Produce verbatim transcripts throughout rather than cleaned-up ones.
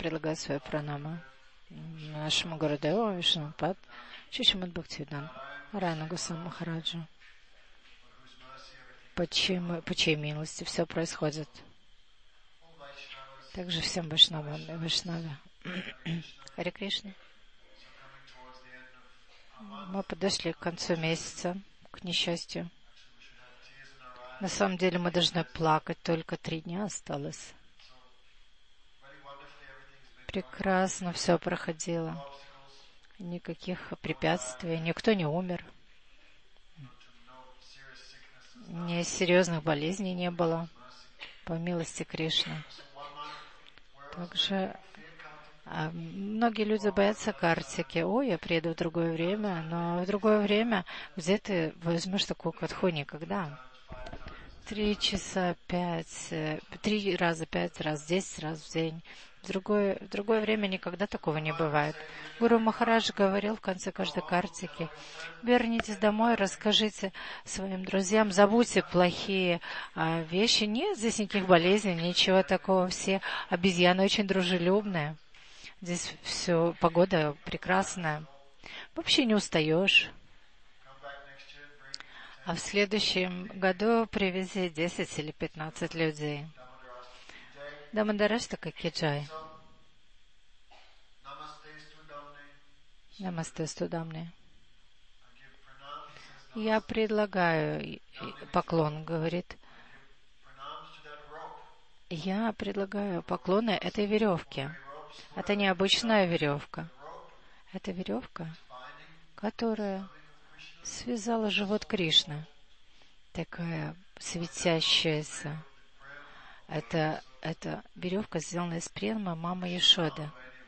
предлагаю свои пранамы нашему Гурудеву Вишнупад Шишимад Бхактивидан Райану Госвами Махараджу, по чьей, по чьей милости все происходит. Также всем Вайшнавам и Вайшнаве. Харе Кришна. Мы подошли к концу месяца, к несчастью. На самом деле мы должны плакать, только три дня осталось. Прекрасно все проходило. Никаких препятствий, никто не умер. Ни серьезных болезней не было, по милости Кришны. Также а, многие люди боятся картики. Ой, я приеду в другое время, но в другое время где ты возьмешь такую катху? Никогда. Три часа пять, три раза пять раз, десять раз в день. В другое, в другое время никогда такого не бывает. Гуру Махарадж говорил в конце каждой картики: вернитесь домой, расскажите своим друзьям, забудьте плохие а, вещи. Нет здесь никаких болезней, ничего такого. Все обезьяны очень дружелюбные. Здесь все, погода прекрасная. Вообще не устаешь. А в следующем году привези десять или пятнадцать людей. Дамадарашта Какиджай. Намасте Студамне. Я предлагаю поклон, говорит. Я предлагаю поклоны этой веревке. Это не обычная веревка. Это веревка, которая связала живот Кришны. Такая светящаяся. Это, это веревка, сделанная из премы мамы Яшоды.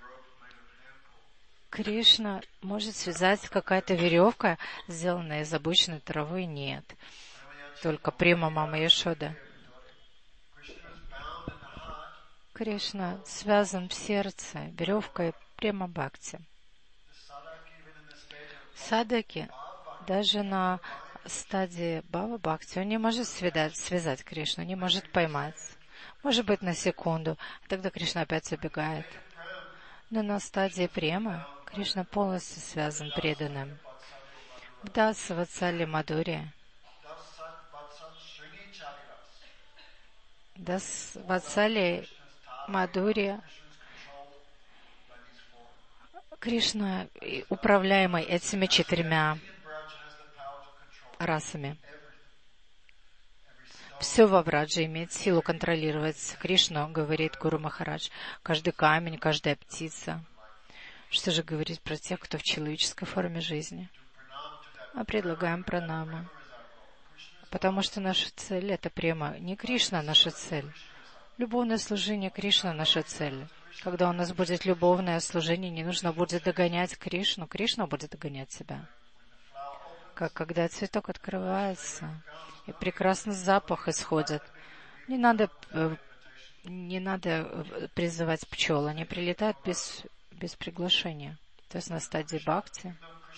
Кришна может связать какая-то веревка, сделанная из обычной травы? Нет. Только према мамы Яшоды. Кришна связан в сердце веревкой према бхакти. Садаки даже на стадии Бхава Бхакти он не может связать, связать Кришну, не может поймать. Может быть, на секунду, тогда Кришна опять убегает. Но на стадии према Кришна полностью связан преданным. В Даса Ватсали Мадури, Дас Ватсали Мадури, Кришна управляемый этими четырьмя расами. Все во Врадже имеет силу контролировать Кришну, говорит Гуру Махарадж. Каждый камень, каждая птица. Что же говорить про тех, кто в человеческой форме жизни? Мы предлагаем пранамы. Потому что наша цель — это према. Не Кришна наша цель. Любовное служение Кришна наша цель. Когда у нас будет любовное служение, не нужно будет догонять Кришну. Кришна будет догонять себя. Как когда цветок открывается, и прекрасный запах исходит. Не надо, не надо призывать пчел, они прилетают без, без приглашения. То есть на стадии бхакти.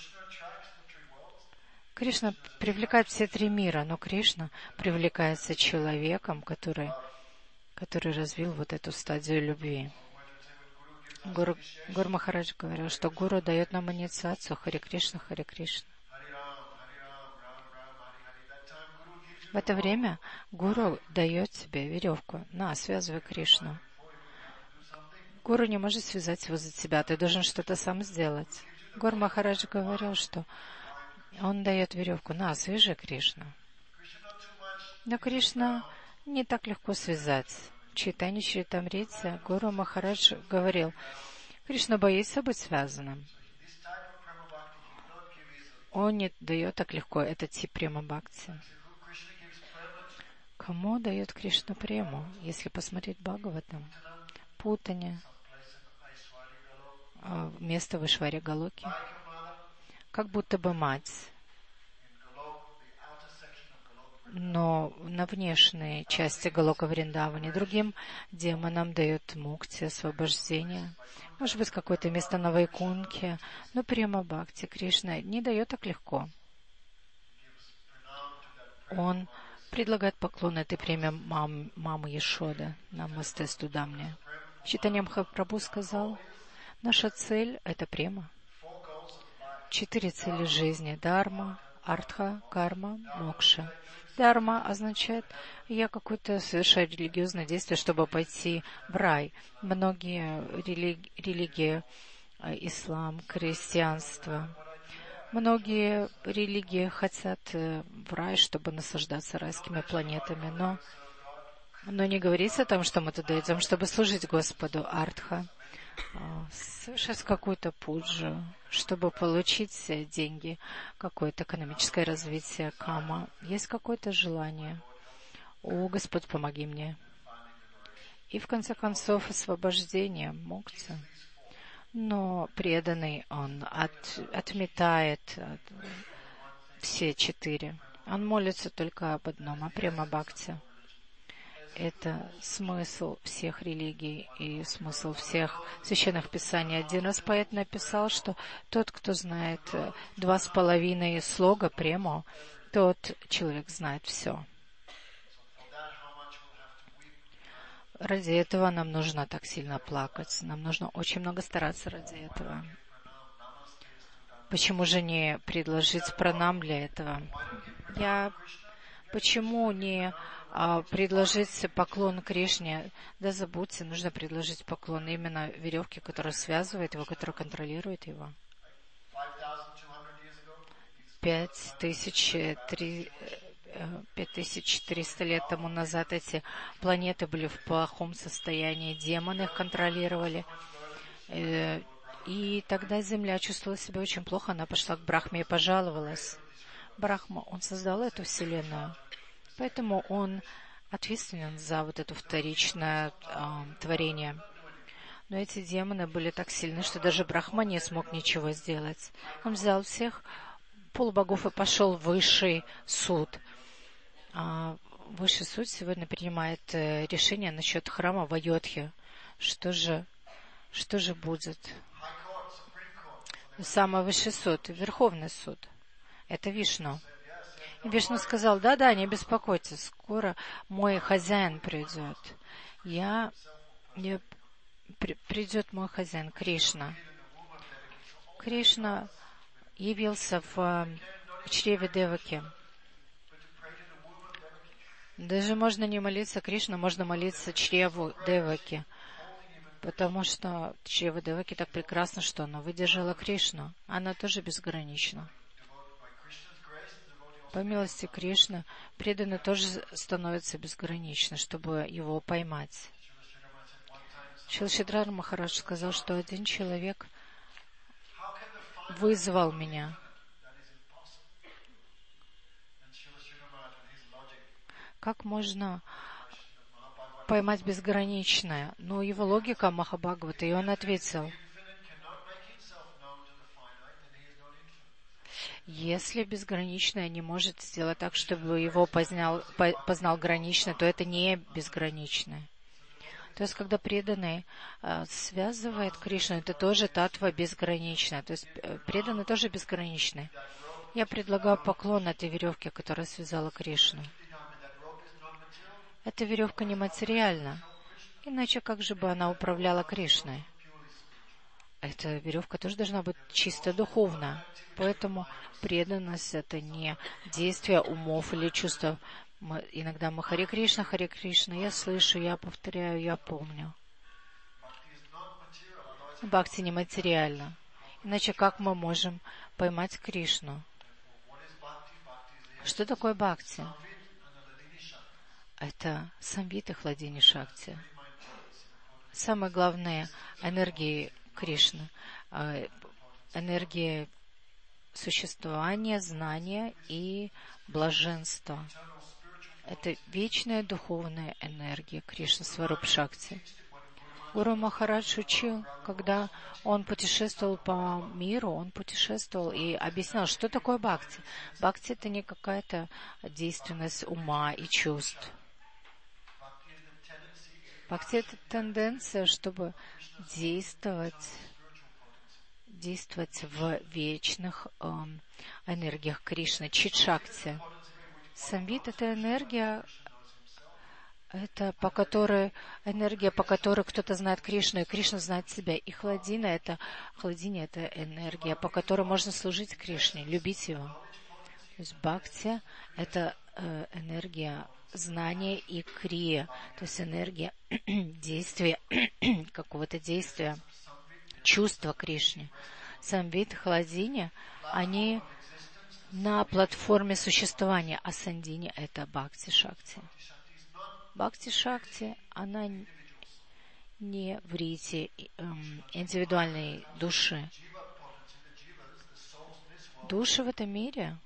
Кришна привлекает все три мира, но Кришна привлекается человеком, который, который развил вот эту стадию любви. Гуру, Гуру Махарадж говорил, что Гуру дает нам инициацию Харе Кришна, Харе Кришна. В это время Гуру дает тебе веревку. На, связывай Кришну. Гуру не может связать его за тебя. Ты должен что-то сам сделать. Гуру Махарадж говорил, что он дает веревку. На, свяжи Кришну. Но Кришна не так легко связать. В Чайтанья Чаритамрите Гуру Махарадж говорил, Кришна боится быть связанным. Он не дает так легко этот тип према бхакти. Кому дает Кришна прему? Если посмотреть Бхагаватам, Путане, место в Ишваре Галоки, как будто бы мать. Но на внешней части Галока Вриндавани другим демонам дает мукти, освобождение. Может быть, какое-то место на Вайкунхе, но према бхакти Кришна не дает так легко. Он предлагает поклон этой преме мам, мамы Яшоды, Намасте Студамне. Чайтанья Махапрабху сказал, наша цель — это према. Четыре цели жизни — дарма, артха, карма, мокша. Дарма означает, я какое-то совершаю религиозное действие, чтобы пойти в рай. Многие религи- религии, ислам, христианство, многие религии хотят в рай, чтобы наслаждаться райскими планетами, но, но не говорится о том, что мы туда идем, чтобы служить Господу. Артха совершать какую-то пуджу, чтобы получить деньги, какое-то экономическое развитие. Кама. Есть какое-то желание. О, Господь, помоги мне. И в конце концов освобождение, мокца. Но преданный он от, отметает от, все четыре. Он молится только об одном, о према бхакти. Это смысл всех религий и смысл всех священных писаний. Один раз поэт написал, что тот, кто знает два с половиной слога прему, тот человек знает все. Ради этого нам нужно так сильно плакать. Нам нужно очень много стараться ради этого. Почему же не предложить пранам для этого? Я... Почему не а, предложить поклон Кришне? Да забудьте, нужно предложить поклон именно веревке, которая связывает его, которая контролирует его. Пять тысяч триста лет тому назад эти планеты были в плохом состоянии, демоны их контролировали. И тогда Земля чувствовала себя очень плохо, она пошла к Брахме и пожаловалась. Брахма, он создал эту вселенную, поэтому он ответственен за вот это вторичное э, творение. Но эти демоны были так сильны, что даже Брахма не смог ничего сделать. Он взял всех полубогов и пошел в высший суд. А высший суд сегодня принимает э, решение насчет храма в Айодхе. Что же, что же будет? Самый высший суд, Верховный суд. Это Вишну. И Вишну сказал, да-да, не беспокойтесь, скоро мой хозяин придет. Я... я при, придет мой хозяин, Кришна. Кришна явился в, в чреве Деваки. Даже можно не молиться Кришне, можно молиться чреву Деваки. Потому что чрево Деваки так прекрасно, что оно выдержало Кришну. Она тоже безгранична. По милости Кришны, преданный тоже становится безграничным, чтобы его поймать. Шрила Шридхар Махарадж сказал, что один человек вызвал меня. Как можно поймать безграничное? Но его логика Махабхагавата, и он ответил, если безграничное не может сделать так, чтобы его познал, познал граничное, то это не безграничное. То есть, когда преданный э, связывает Кришну, это тоже татва безграничная. То есть, э, преданный тоже безграничный. Я предлагаю поклон этой веревке, которая связала Кришну. Эта веревка нематериальна. Иначе как же бы она управляла Кришной? Эта веревка тоже должна быть чисто духовная. Поэтому преданность — это не действие умов или чувства. Мы, иногда мы Харе Кришна, Харе Кришна, я слышу, я повторяю, я помню. Бхакти нематериально. Иначе как мы можем поймать Кришну? Что такое бхакти? Это самвит и хладини шакти. Самые главные энергии Кришны. Энергия существования, знания и блаженства. Это вечная духовная энергия Кришны Сварупа Шакти. Гуру Махарадж учил, когда он путешествовал по миру, он путешествовал и объяснял, что такое бхакти. Бхакти — это не какая-то действенность ума и чувств. Бхакти — это тенденция, чтобы действовать, действовать в вечных эм, энергиях Кришны, чит-шакти. Самвит — это энергия, это по которой, энергия, по которой кто-то знает Кришну, и Кришна знает себя. И хладина это, хладиня это энергия, по которой можно служить Кришне, любить его. То есть бхакти это э, энергия знания и крия, то есть энергия действия, какого-то действия, чувства Кришне. Самвит, хладиня, они на платформе существования, а сандини это бхакти-шакти. Бхакти-шакти, она не в рите эм, индивидуальной души. Души в этом мире,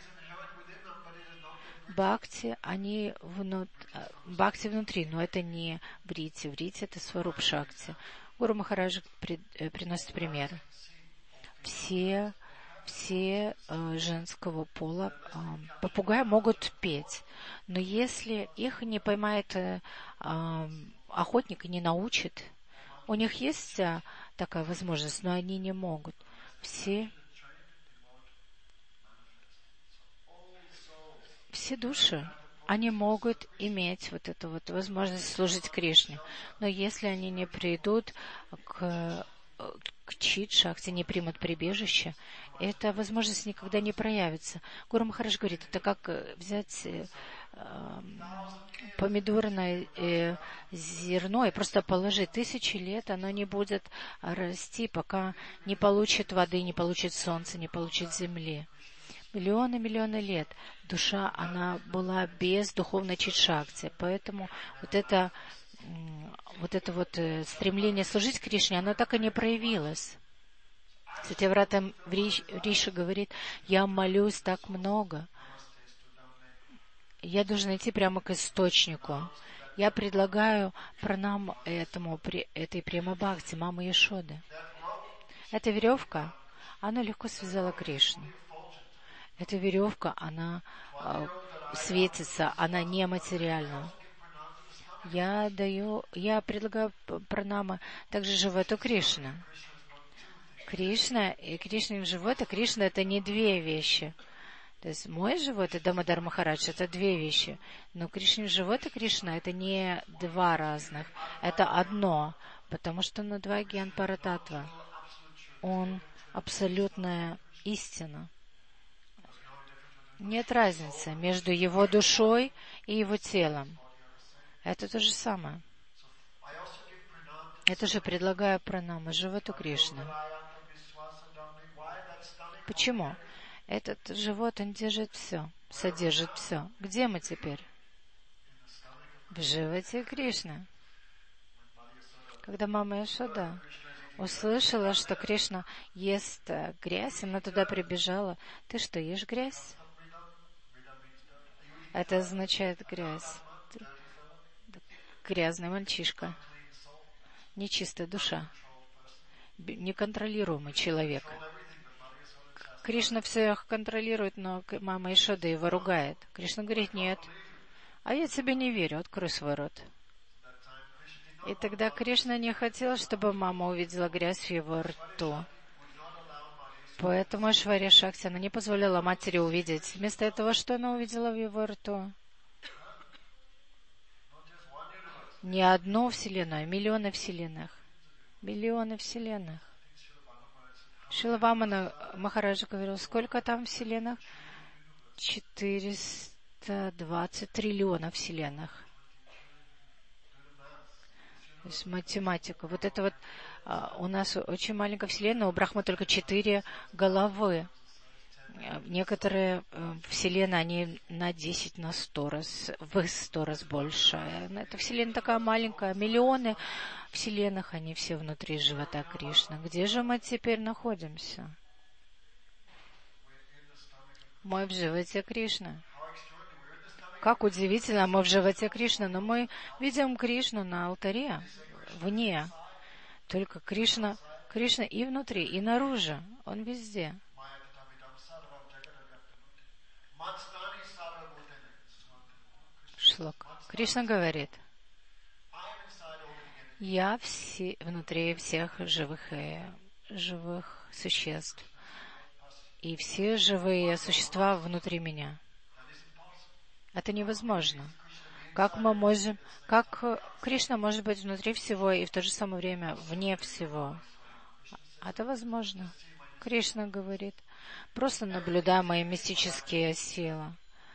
бхакти, они внут... бхакти внутри, но это не в рите. В рите это сваруб шакти. Гуру Махарадж при... приносит пример. Все, все э, женского пола э, попугаи могут петь, но если их не поймает э, э, охотник и не научит, у них есть э, такая возможность, но они не могут. Все, все души, они могут иметь вот эту вот возможность служить Кришне, но если они не придут к к чит-шакти, не примут прибежище, эта возможность никогда не проявится. Гуру Махарадж говорит, это как взять э, э, помидорное э, зерно и просто положить. Тысячи лет оно не будет расти, пока не получит воды, не получит солнца, не получит земли. Миллионы, миллионы лет душа, она была без духовной чит-шакти, поэтому вот это вот это вот э, стремление служить Кришне, оно так и не проявилось. Сатьяврата Риши говорит, я молюсь так много. Я должен идти прямо к источнику. Я предлагаю пранам этому, этой Према-бхакти, мамы Яшоды. Эта веревка, она легко связала Кришну. Эта веревка, она э, светится, она нематериальна. Я даю, я предлагаю пранамы также животу Кришны. Кришна и Кришнин живот, а Кришна это не две вещи. То есть мой живот и Дамодар Махарадж это две вещи. Но Кришнин живот и Кришна это не два разных. Это одно, потому что на два ген парататва. Он абсолютная истина. Нет разницы между его душой и его телом. Это то же самое. Я тоже предлагаю пранамы животу Кришны. Почему? Этот живот, он держит все, содержит все. Где мы теперь? В животе Кришны. Когда мама Яшода услышала, что Кришна ест грязь, она туда прибежала. Ты что, ешь грязь? Это означает грязь. Грязный мальчишка. Нечистая душа. Неконтролируемый человек. Кришна всех контролирует, но мама Яшода его ругает. Кришна говорит, нет, а я тебе не верю, открой свой рот. И тогда Кришна не хотел, чтобы мама увидела грязь в его рту. Поэтому Айшварья Шакти, она не позволила матери увидеть. Вместо этого, что она увидела в его рту? Не одну вселенную, а миллионы вселенных. Миллионы вселенных. Шрила Вамана Махараджа говорил, сколько там вселенных? четыреста двадцать триллионов вселенных. То есть математика. Вот это вот а, у нас очень маленькая вселенная, у Брахмы только четыре головы. Некоторые э, вселенные, они на десять, на сто раз, в сто раз больше. Эта вселенная такая маленькая. Миллионы вселенных, они все внутри живота Кришны. Где же мы теперь находимся? Мы в животе Кришны. Как удивительно, мы в животе Кришны, но мы видим Кришну на алтаре, вне. Только Кришна, Кришна и внутри, и наружу. Он везде. Шлок. Кришна говорит, я все, внутри всех живых, и, живых существ. И все живые существа внутри меня. Это невозможно. Как мы можем, как Кришна может быть внутри всего и в то же самое время вне всего? Это возможно. Кришна говорит, просто наблюдай мои мистические силы.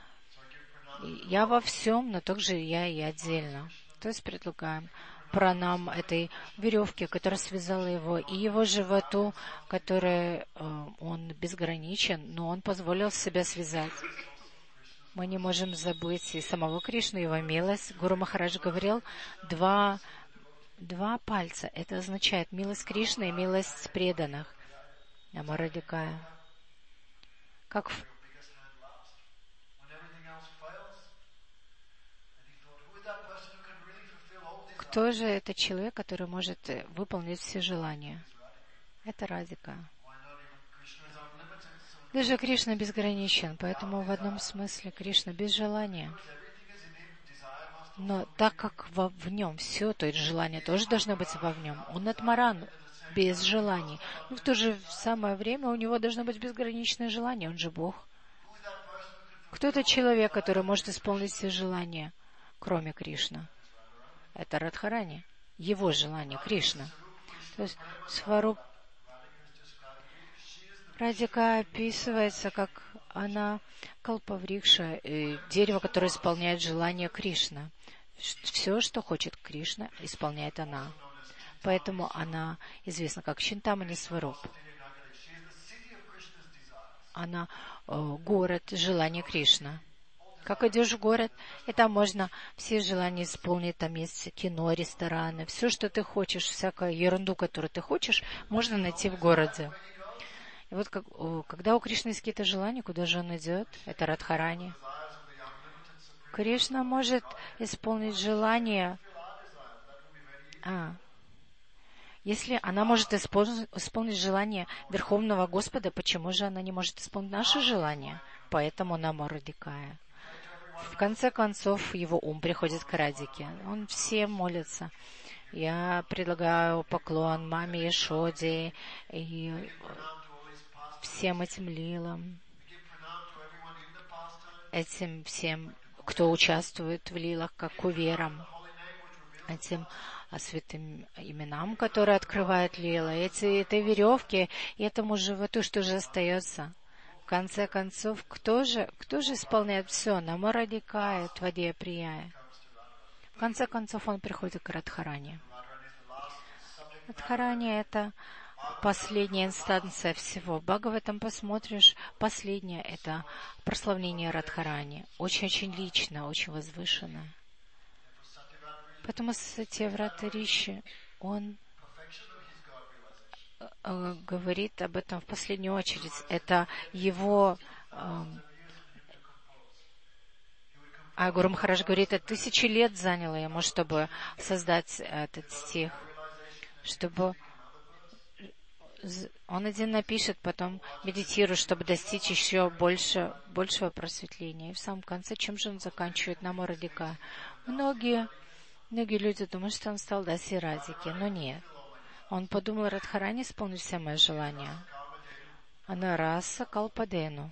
Я во всем, но также я и отдельно. То есть предлагаем пранам этой веревке, которая связала его, и его животу, который э, он безграничен, но он позволил себя связать. Мы не можем забыть и самого Кришну, его милость. Гуру Махарадж говорил, два, два пальца. Это означает милость Кришны и милость преданных. Амарадикая. Как в... Кто же это человек, который может выполнить все желания? Это Радика. Даже Кришна безграничен, поэтому в одном смысле Кришна без желания. Но так как во, в нем все, то есть желание тоже должно быть во в нем. Он Атмаран, без желаний. Но в то же самое время у него должно быть безграничное желание, он же Бог. Кто это человек, который может исполнить все желания, кроме Кришны? Это Радхарани, его желание, Кришна. То есть Сваруб Радика описывается, как она калпаврикша, дерево, которое исполняет желание Кришны. Все, что хочет Кришна, исполняет она. Поэтому она известна как Чинтамани Сваруб. Она э, город желания Кришны. Как идешь в город, и там можно все желания исполнить, там есть кино, рестораны, все, что ты хочешь, всякую ерунду, которую ты хочешь, можно найти в городе. И вот как, когда у Кришны есть какие-то желания, куда же он идет? Это Радхарани. Кришна может исполнить желание. А, если она может исполнить, исполнить желание Верховного Господа, почему же она не может исполнить наше желание? Поэтому нам Радикая. В конце концов, его ум приходит к Радике. Он всем молится. Я предлагаю поклон маме Ешоде и всем этим лилам, этим всем, кто участвует в лилах, как куверам, этим святым именам, которые открывают лила, эти, этой веревке и этому животу, что же остается. В конце концов, кто же, кто же исполняет все? Намо Радикая, Твадия Прияя. В конце концов, он приходит к Радхарани. Радхарани — это последняя инстанция всего. В Бхагаватам посмотришь, последняя — это прославление Радхарани. Очень-очень лично, очень возвышенное. Поэтому Сатьяврата Риши, он э, говорит об этом в последнюю очередь. Это его... Э, а Гуру Махарадж говорит, это тысячи лет заняло ему, чтобы создать этот стих. Чтобы... Он один напишет, потом медитирует, чтобы достичь еще больше, большего просветления. И в самом конце, чем же он заканчивает? Намо Радика. Многие... Многие люди думают, что он стал Даси Радики, но нет. Он подумал, Радхарани исполнит все мои желания. Она раса Калпадену.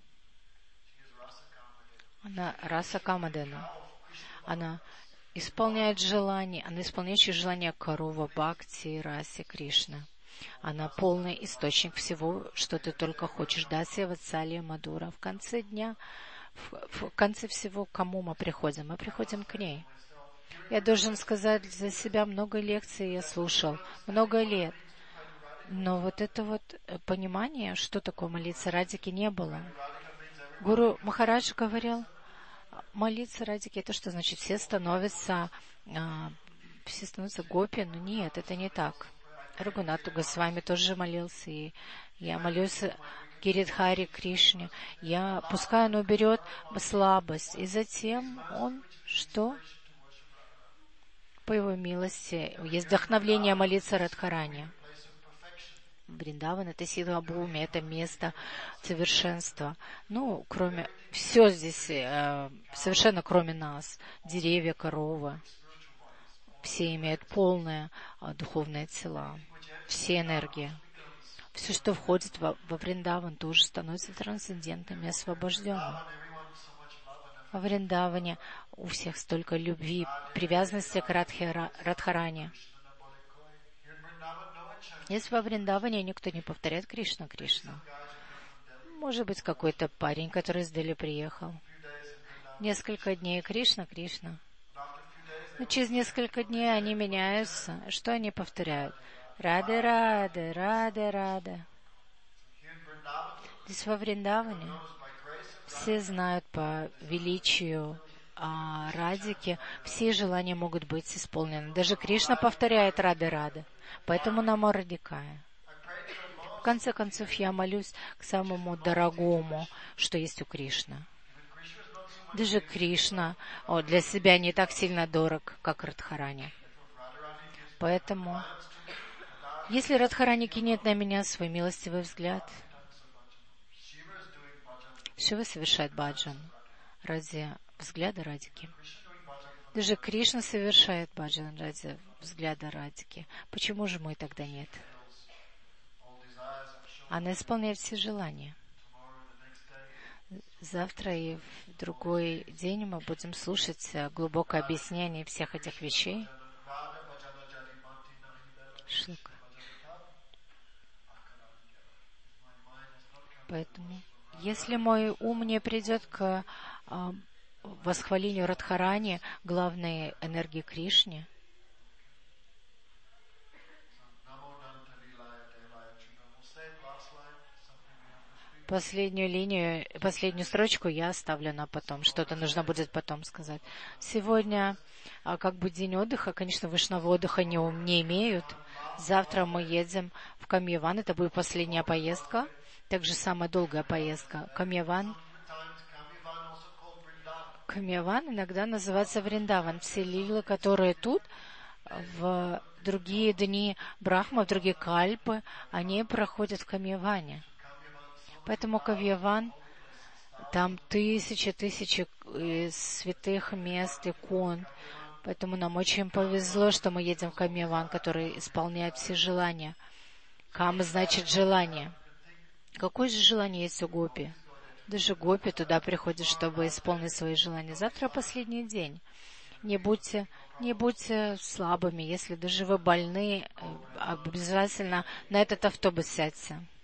Она раса Камадену. Она исполняет желания, она исполняет желания Карува, Бхакти, Раси, Кришна. Она полный источник всего, что ты только хочешь. Даси, Ватсалия, Мадура. В конце дня, в, в конце всего, к кому мы приходим? Мы приходим к ней. Я должен сказать за себя, много лекций я слушал, много лет. Но вот это вот понимание, что такое молиться Радике, не было. Гуру Махарадж говорил, молиться Радике, это что значит? Все становятся, а, все становятся гопи? Но нет, это не так. Рагунату Госвами тоже молился, и я молюсь Гиридхари Кришне. Я, пускай он уберет слабость, и затем он что? По его милости есть вдохновление молиться Радхарани. Вриндаван — это сила Бхуми, это место совершенства. Ну, кроме... Все здесь э, совершенно кроме нас. Деревья, коровы. Все имеют полные э, духовные тела. Все энергии. Все, что входит во, во Вриндаван, тоже становится трансцендентным и освобожденным. Во Вриндаване у всех столько любви, привязанности к Радхе, Радхарани. Если во Вриндаване никто не повторяет Кришна, Кришна. Может быть, какой-то парень, который издали приехал. Несколько дней Кришна, Кришна. Но через несколько дней они меняются. Что они повторяют? Раде, Раде, Раде, Раде. Здесь во Вриндаване все знают по величию а, Радики, все желания могут быть исполнены. Даже Кришна повторяет Раде, Раде. Поэтому Намо Радикая. В конце концов, я молюсь к самому дорогому, что есть у Кришны. Даже Кришна о, для себя не так сильно дорог, как Радхарани. Поэтому, если Радхарани кинет на меня свой милостивый взгляд, Шива совершает баджан ради взгляда Радики. Даже Кришна совершает баджан ради взгляда Радики. Почему же мой тогда нет? Она исполняет все желания. Завтра и в другой день мы будем слушать глубокое объяснение всех этих вещей. Шлока. Поэтому, если мой ум не придет к а, восхвалению Радхарани, главной энергии Кришне, Последнюю линию, последнюю строчку я оставлю на потом. Что-то нужно будет потом сказать. Сегодня, а, как бы день отдыха, конечно, вышного отдыха не, не имеют. Завтра мы едем в Камьяван. Это будет последняя поездка. Также самая долгая поездка. Камьяван. Камьяван иногда называется Вриндаван. Все лилы, которые тут, в другие дни Брахма, в другие кальпы, они проходят в Камьяване. Поэтому Камьяван, там тысячи, тысячи святых мест, икон. Поэтому нам очень повезло, что мы едем в Камьяван, который исполняет все желания. Кама значит желание. Какое же желание есть у гопи? Даже гопи туда приходят, чтобы исполнить свои желания. Завтра последний день. Не будьте, не будьте слабыми. Если даже вы больны, обязательно на этот автобус сядьте.